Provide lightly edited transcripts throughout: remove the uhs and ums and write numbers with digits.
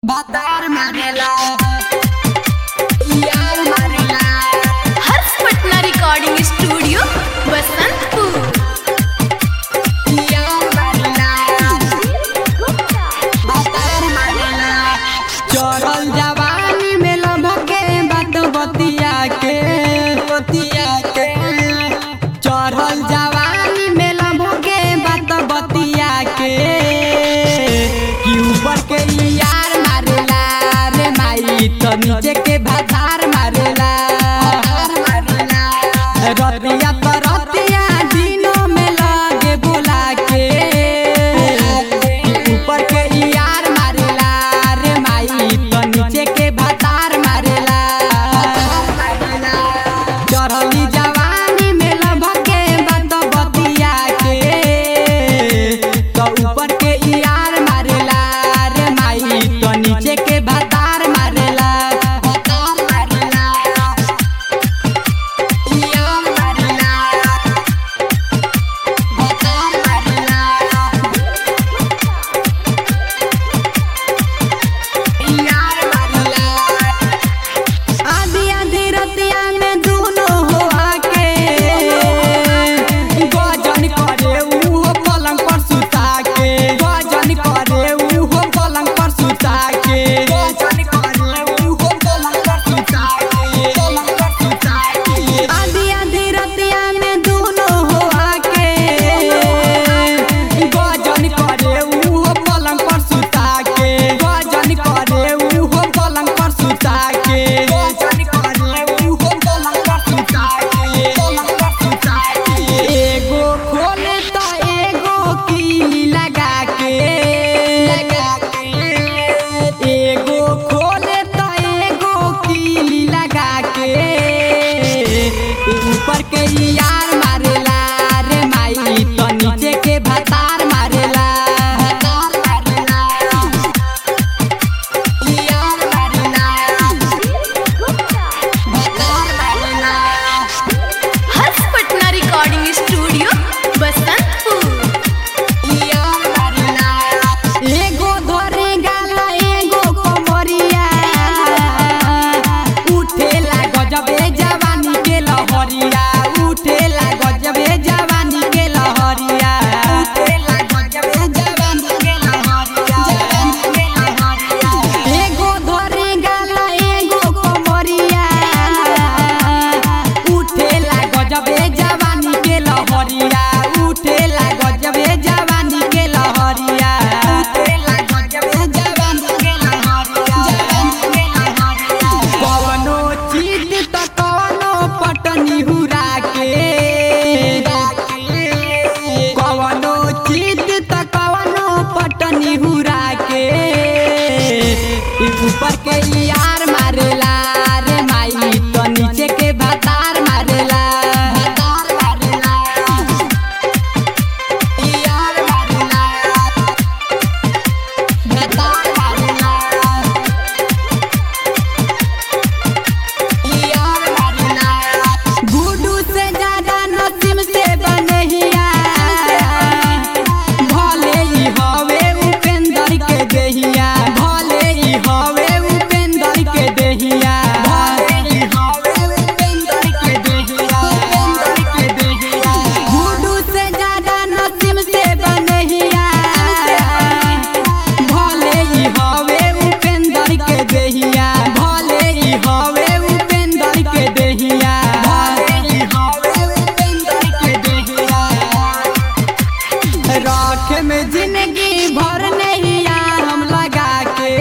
बातार मारेला यार मारेला। Harsh Patna recording studio Basantpur. यार मारेला बातार मारेला। चढ़ल जवानी में लभके बात बतिया के चढ़ल जवानी में लभके बात बतिया के कि ऊपर के यार मारेला रे माई तो नीचे के भातार मारेला। रतिया तो रतिया दिनों में लगे बुला के ऊपर के यार मारेला रे माई तो नीचे के भातार मारेला। चढ़ली जवानी में लभके बात बतिया के तो ऊपर के यार मारेला रे माई तो नीचे के भातार मारेला। यार मारेला भातार मारेला। यार मारेला आधी आधी रतिया में दोनों हो आके गजन करे उहो पलंग पर सुता के गजन करे उहो पलंग पर सुता के गजन करे उहो पलंग पर सुता के आधी आधी रतिया में दोनों हो आके गजन करे उहो पलंग पर सुता के गजन करे उहो पलंग पर सुता के गजन करे उहो पलंग पर सुता के एगो खोले तो एगो कीली लगा के एगो खोले तो एगो कीली लगा के ऊपर के यार मारेला रे माई तो नीचे के भातार मारेला। यार मारेला भातार मारेला। Harsh Patna recording studio Basantpur. यार मारेला एगो धरे गाला एगो कमरिया उठेला गजबे जवानी के लहरिया उठेला गजबे जवानी के लहरिया उठेला गजबे जवानी के लहरिया। एगो धरे गाला एगो कमरिया उठेला गजबे जवानी के लहरिया उठेला गजबे जवानी के लहरिया उठेला गजबे जवानी के लहरिया। कवनो चीज त कवनो पटनी हुरा के कवनो चीज त कवनो पटनी हुरा के ऊपर के यार मारेला रे माई तो नीचे के भातार मारेला। यार मारेला भातार मारेला। यार मारेला गुडू से ज्यादा नसीब से बनहिया भले ही हवे उपेंद्र के देहिया भले ही हवे उपेंद्र के देहिया भले ही हवे उपेंद्र के देहिया गुडू से ज्यादा नसीब से बनहिया भले ही हवे उपेंद्र के देहिया भले ही हवे उपेंद्र के देहिया भले ही हवे उपेंद्र के देहिया। राख में जिंदगी भर नैया हम लगा के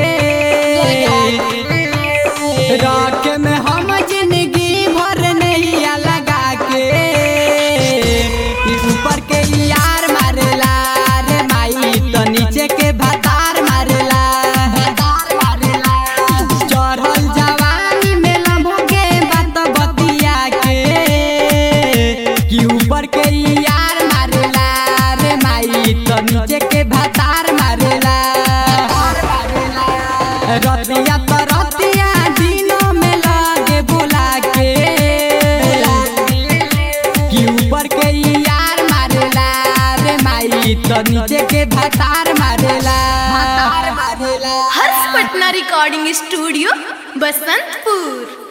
राख में हम जिंदगी भर नैया लगा के ऊपर के यार मारेला रे माई तो नीचे के भातार मारेला। चढ़ल जवानी में लभके बात बतिया के कि ऊपर के यार मारेला रे माई तो नीचे के भातार मारेला। रतिया तो रतिया दिनों में लगे बुला के कि ऊपर के यार मारेला रे माई तो नीचे के भातार मारेला। Harsh Patna Patna recording studio Basantpur.